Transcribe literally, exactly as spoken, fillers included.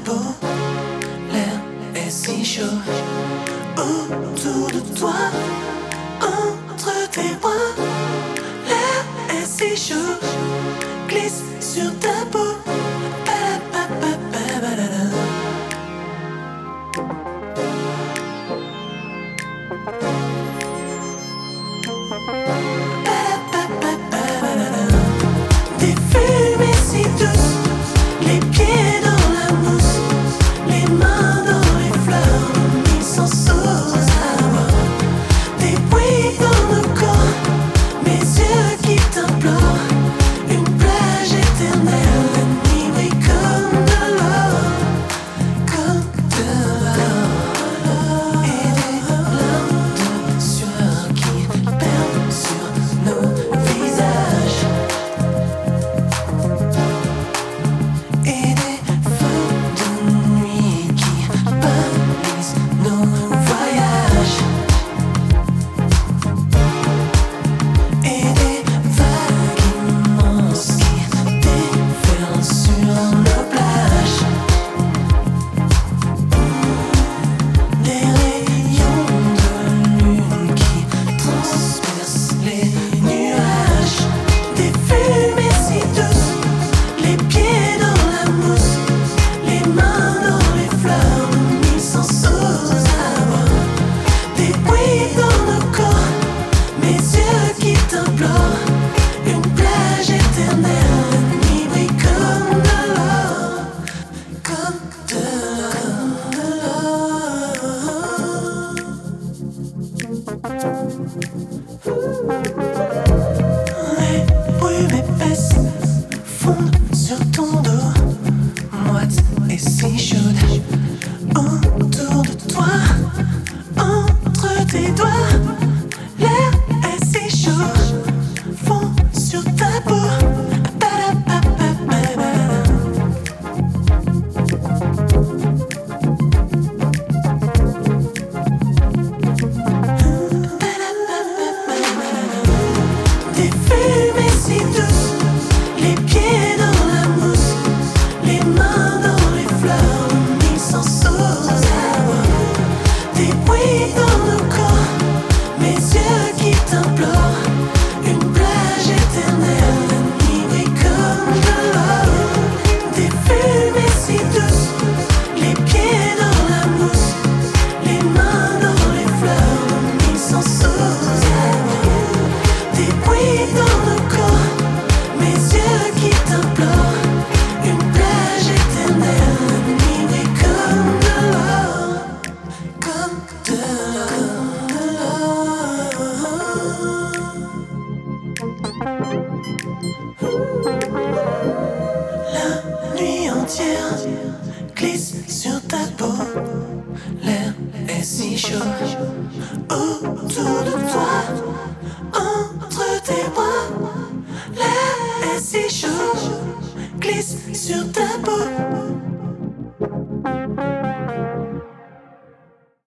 peau, l'air est si chaud. Autour de toi, entre tes bras, l'air est si chaud. Glisse sur ta peau. Ba-da-ba-ba-ba-ba-da-da. Des fumées si douces, les pieds dans la mousse, les mains dans les fleurs, ils sont sourds à voir. Des bruits dans nos corps, mes yeux qui t'implorent, une plage éternelle, la nuit brille comme de l'or, comme de l'or. Et des larmes de sueur qui perdent sur nos visages. Et des feux de nuit qui balisent nos voyages. Et des vagues immenses qui déferlent sur nos plages. Des rayons de lune qui transpercent les nuages. Des fumées si douces, les pieds dans la mousse, les mains dans les fleurs, ils sont sourds à voir. Des bruits dans nos corps, mes yeux qui t'implorent, une plage éternelle, la nuit brille comme de l'or, comme de l'or. Les brumes épaisses fondent sur ton dos, moite et si chaude. Autour de toi, entre tes doigts, l'air est si chaud. Fond sur ta peau. Ba-da-ba-ba-ba-ba. Des fumées si douces, les pieds dans la mousse, les mains dans les fleurs, ils sont sourds à voir. Des bruits dans nos corps, mes yeux qui t'implorent, une plage éternelle, la nuit brille comme de l'or. Des fumées si douces, les pieds dans la mousse, les mains dans les fleurs, ils sont sourds à voir. Des bruits dans nos corps, mes yeux qui t'implorent, une plage éternelle, la nuit brille comme de l'or, comme de l'or. La nuit entière glisse sur ta peau, l'air est si chaud. Autour de toi, entre tes bras, l'air est si chaud. Glisse sur ta peau.